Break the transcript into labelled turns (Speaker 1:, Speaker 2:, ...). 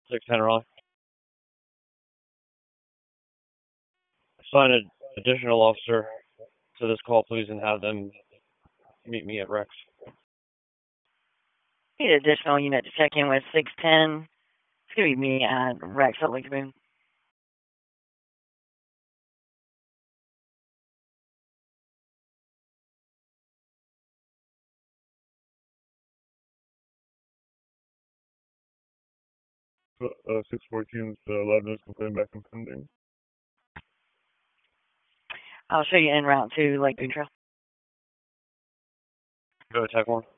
Speaker 1: 610 Raleigh. Assign an additional officer to this call, please, and have them meet me at Rex.
Speaker 2: Need an additional unit to check in with 610. It's going to be me at Rex at Lagoon.
Speaker 3: So, 614's loud noise complaint back and pending.
Speaker 2: I'll show you en route to Lagoon Trail.
Speaker 1: Go attack 1.